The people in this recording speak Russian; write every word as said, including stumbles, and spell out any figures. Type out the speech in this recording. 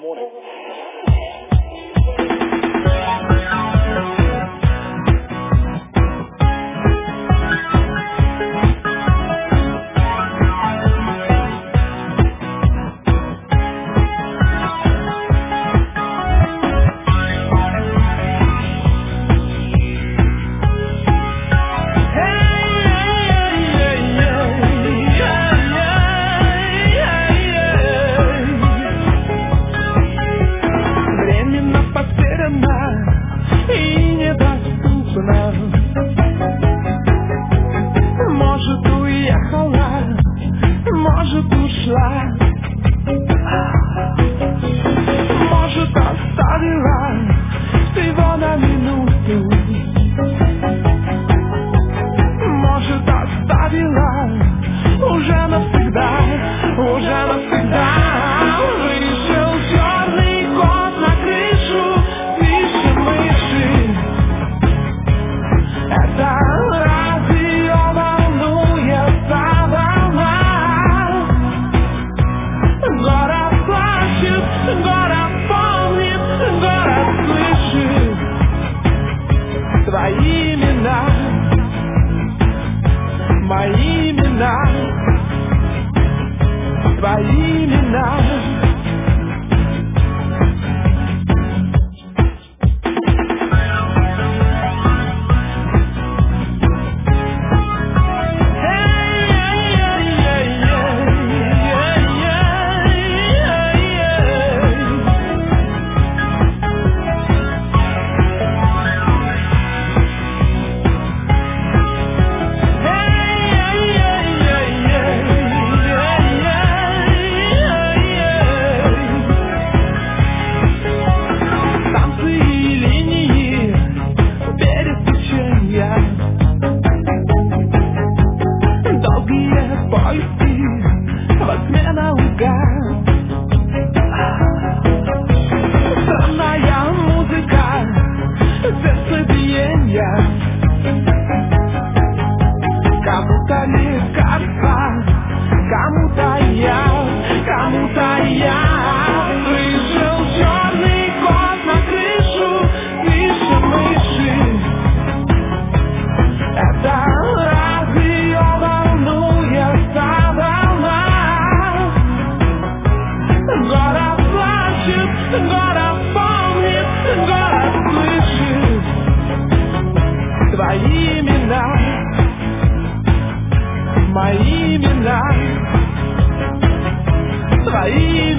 morning. Может, уехала, может, ушла, может, оставила всего на минуту, может, оставила уже навсегда, уже навсегда. Вышел черный кот на крышу, выше мыши. Это твои имена, мои имена, твои имена. Странная музыка, сердцебиение, кому-то лекарство, кому-то я, кому-то я. Вышел черный кот на крышу, выше мыши. Это разве ее волнует та волна? Город плачет, город помнит, город слышит твои имена, мои имена, твои